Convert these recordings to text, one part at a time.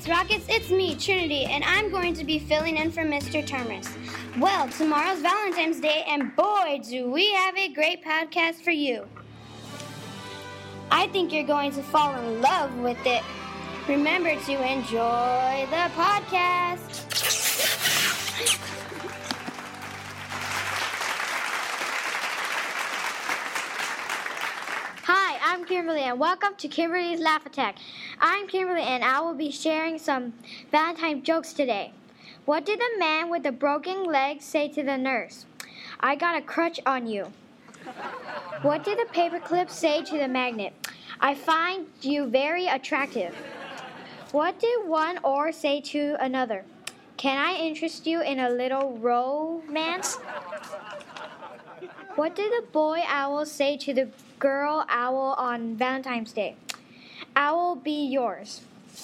Rockets, it's me, Trinity, and I'm going to be filling in for Mr. Termas. Well, tomorrow's Valentine's Day, and boy, do we have a great podcast for you. I think you're going to fall in love with it. Remember to enjoy the podcast. Hi, I'm Kimberly, and welcome to Kimberly's Laugh Attack. I'm Kimberly, and I will be sharing some Valentine jokes today. What did the man with the broken leg say to the nurse? I got a crutch on you. What did the paperclip say to the magnet? I find you very attractive. What did one oar say to another? Can I interest you in a little romance? What did the boy owl say to the girl owl on Valentine's Day? I will be yours.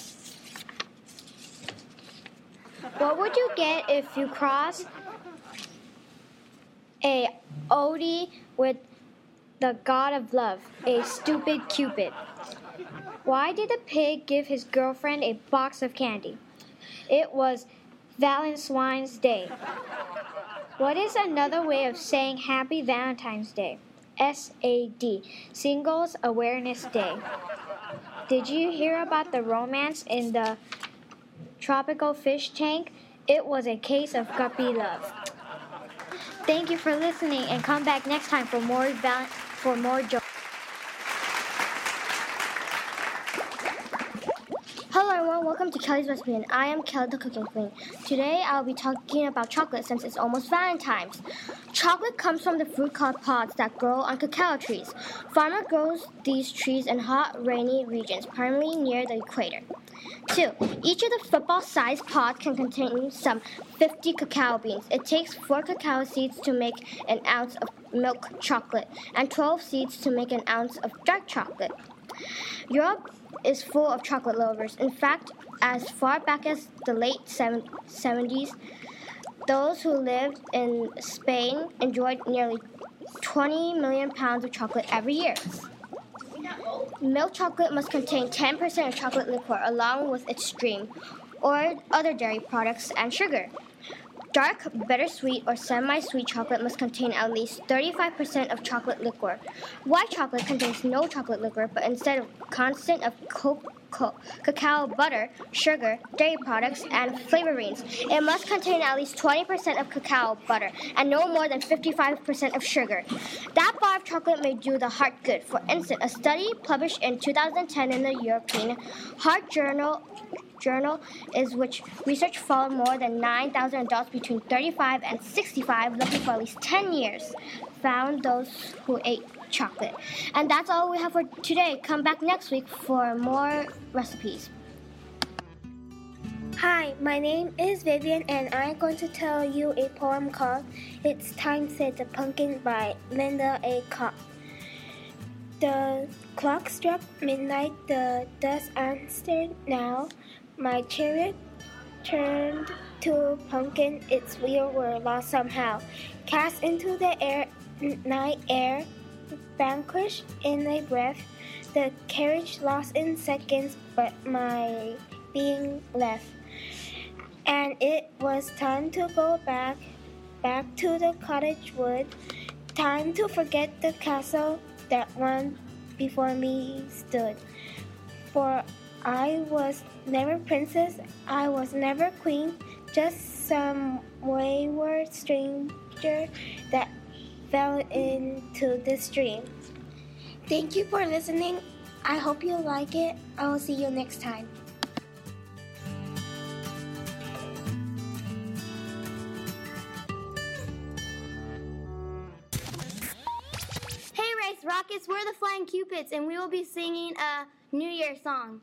What would you get if you cross a Odie with the god of love, a stupid Cupid? Why did the pig give his girlfriend a box of candy? It was Valentine's Day. What is another way of saying Happy Valentine's Day? SAD, Singles Awareness Day. Did you hear about the romance in the tropical fish tank? It was a case of guppy love. Thank you for listening, and come back next time for more jokes. Hello everyone, welcome to Kelly's Recipe, and I am Kelly the Cooking Queen. Today I'll be talking about chocolate since it's almost Valentine's. Chocolate comes from the fruit called pods that grow on cacao trees. Farmer grows these trees in hot, rainy regions, primarily near the equator. 2. Each of the football-sized pods can contain some 50 cacao beans. It takes 4 cacao seeds to make an ounce of milk chocolate, and 12 seeds to make an ounce of dark chocolate. Europe is full of chocolate lovers. In fact, as far back as the late 70s, those who lived in Spain enjoyed nearly 20 million pounds of chocolate every year. Milk chocolate must contain 10% of chocolate liquor along with its stream, or other dairy products, and sugar. Dark, bittersweet, or semi-sweet chocolate must contain at least 35% of chocolate liquor. White chocolate contains no chocolate liquor, but instead of constant of cacao butter, sugar, dairy products, and flavorings. It must contain at least 20% of cacao butter and no more than 55% of sugar. That bar of chocolate may do the heart good. For instance, a study published in 2010 in the European Heart Journal is which research followed more than 9,000 adults between 35 and 65 looking for at least 10 years, found those who ate chocolate. And that's all we have for today. Come back next week for more recipes. Hi, my name is Vivian, and I'm going to tell you a poem called It's Time Said the Pumpkin by Linda A. Cobb. The clock struck midnight, the dust answered now. My chariot turned to a pumpkin, its wheels were lost somehow. Cast into the night air, vanquished in a breath, the carriage lost in seconds, but my being left. And it was time to go back to the cottage wood, time to forget the castle that one before me stood. For I was never princess, I was never queen, just some wayward stranger that fell into the stream. Thank you for listening. I hope you like it. I will see you next time. Hey Race Rockets, we're the Flying Cupids, and we will be singing a New Year song.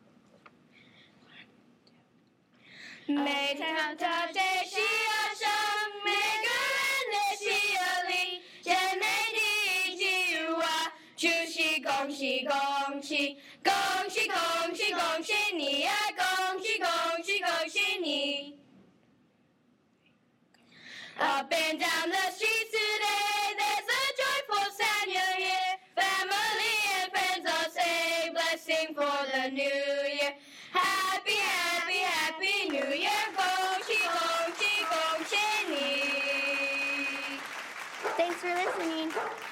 每天好特这喜乐声，每个人的喜乐里，姐妹的一起舞啊！祝喜恭喜恭喜，恭喜恭喜恭喜你呀！恭喜恭喜恭喜你！ Up and down the streets today, there's a joyful sound you'll hear. Family and friends all say, blessing for the new year. Happy, happy, happy. for listening.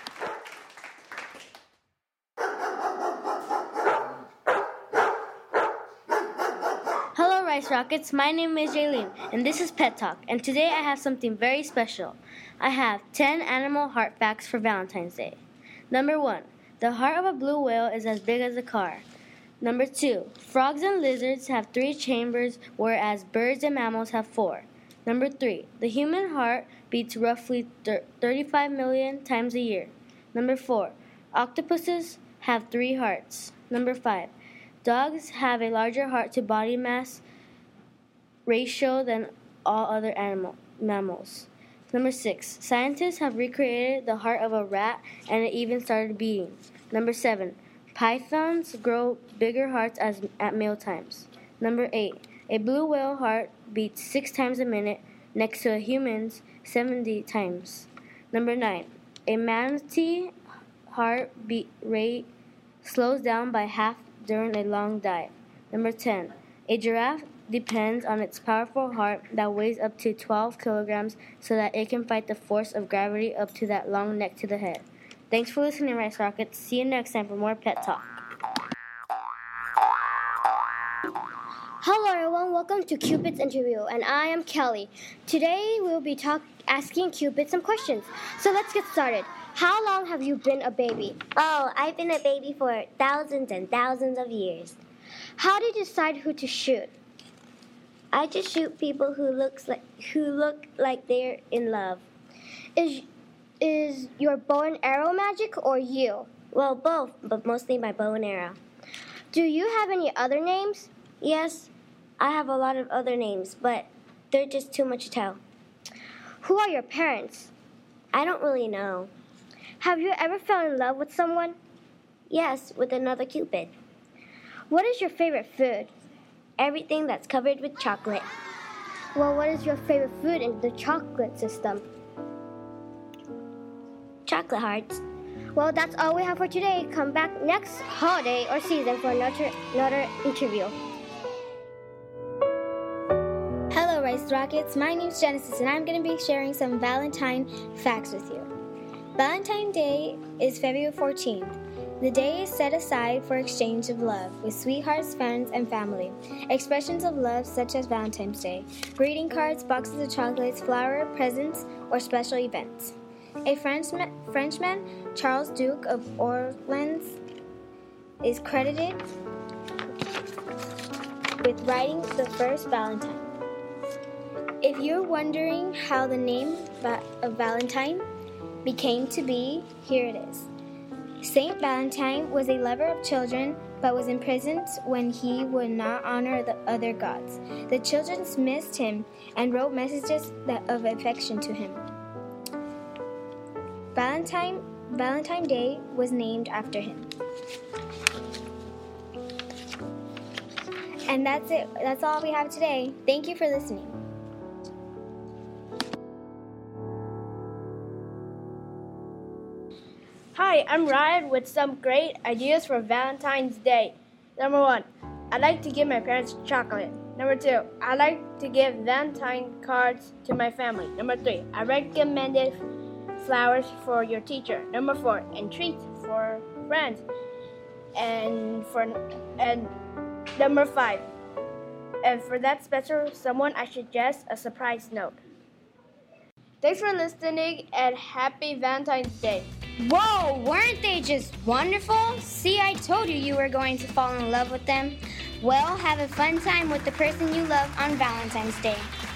Hello, Rice Rockets. My name is Jaylene, and this is Pet Talk. And today I have something very special. I have 10 animal heart facts for Valentine's Day. Number 1. The heart of a blue whale is as big as a car. Number 2. Frogs and lizards have 3 chambers, whereas birds and mammals have 4. Number 3. The human heart beats roughly 35 million times a year. Number 4. Octopuses have 3 hearts. Number 5. Dogs have a larger heart-to-body mass ratio than all other mammals. Number 6. Scientists have recreated the heart of a rat and it even started beating. Number 7. Pythons grow bigger hearts at meal times. Number 8. A blue whale heart beats 6 times a minute next to a human's 70 times. Number 9. A manatee heart beat rate slows down by half during a long dive. Number 10. A giraffe depends on its powerful heart that weighs up to 12 kilograms so that it can fight the force of gravity up to that long neck to the head. Thanks for listening, Rice Rockets. See you next time for more Pet Talk. Hello everyone, welcome to Cupid's interview, and I am Kelly. Today we will be asking Cupid some questions. So let's get started. How long have you been a baby? Oh, I've been a baby for thousands and thousands of years. How did you decide who to shoot? I just shoot people who look like they're in love. Is your bow and arrow magic or you? Well, both, but mostly my bow and arrow. Do you have any other names? Yes, I have a lot of other names, but they're just too much to tell. Who are your parents? I don't really know. Have you ever fell in love with someone? Yes, with another Cupid. What is your favorite food? Everything that's covered with chocolate. Well, what is your favorite food in the chocolate system? Chocolate hearts. Well, that's all we have for today. Come back next holiday or season for another interview. Hello, Rice Rockets. My name's Genesis, and I'm going to be sharing some Valentine facts with you. Valentine's Day is February 14th. The day is set aside for exchange of love with sweethearts, friends, and family. Expressions of love such as Valentine's Day, greeting cards, boxes of chocolates, flower, presents, or special events. A Frenchman, Charles Duke of Orleans, is credited with writing the first Valentine. If you're wondering how the name of Valentine became to be, here it is. Saint Valentine was a lover of children, but was imprisoned when he would not honor the other gods. The children missed him and wrote messages of affection to him. Valentine Day was named after him. And that's it. That's all we have today. Thank you for listening. Hi, I'm Ryan with some great ideas for Valentine's Day. Number 1, I like to give my parents chocolate. Number 2, I like to give Valentine cards to my family. Number 3, I recommended flowers for your teacher. Number 4, and treats for friends. And number 5, and for that special someone, I suggest a surprise note. Thanks for listening and happy Valentine's Day. Whoa, weren't they just wonderful? See, I told you were going to fall in love with them. Well, have a fun time with the person you love on Valentine's Day.